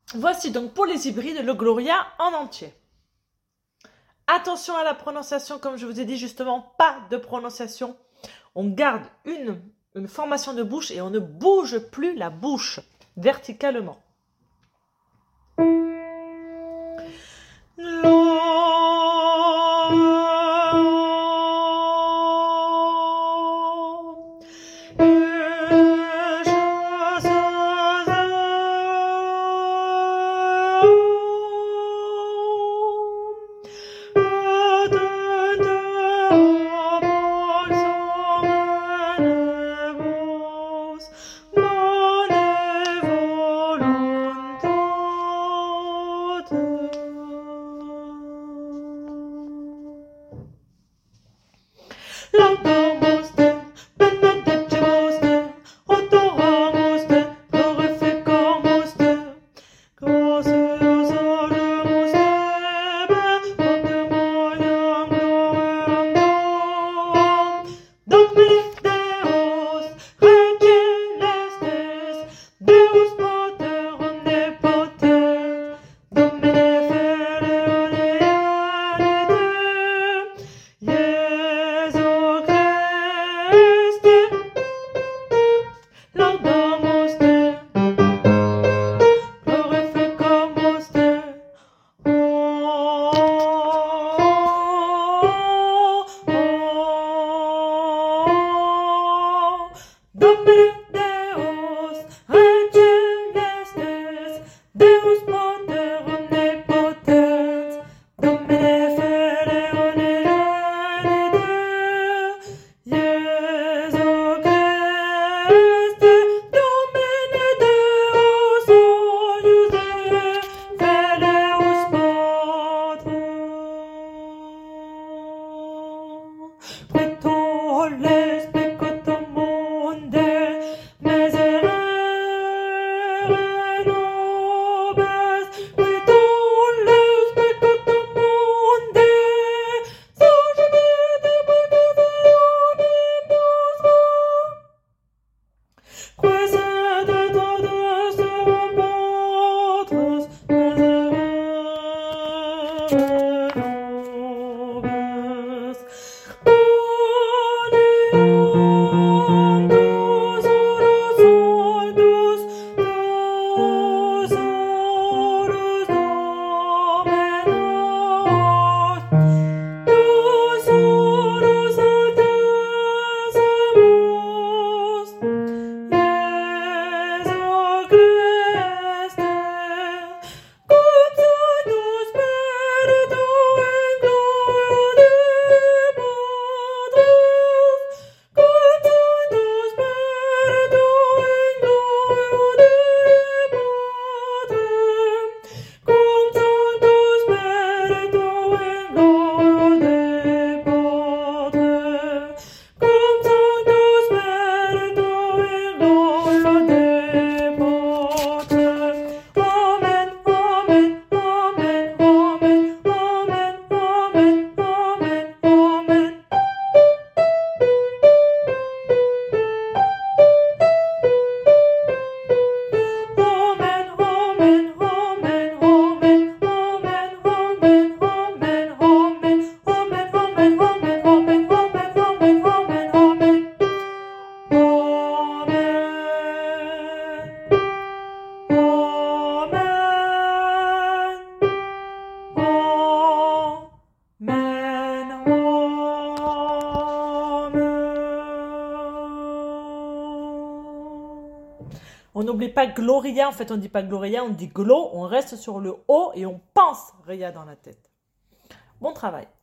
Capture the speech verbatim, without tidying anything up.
Voici donc pour les hybrides le Gloria en entier. Attention à la prononciation, comme je vous ai dit justement, pas de prononciation. On garde une, une formation de bouche et on ne bouge plus la bouche verticalement. On n'oublie pas Gloria, en fait on ne dit pas Gloria, on dit Glo, on reste sur le O et on pense Ria dans la tête. Bon travail.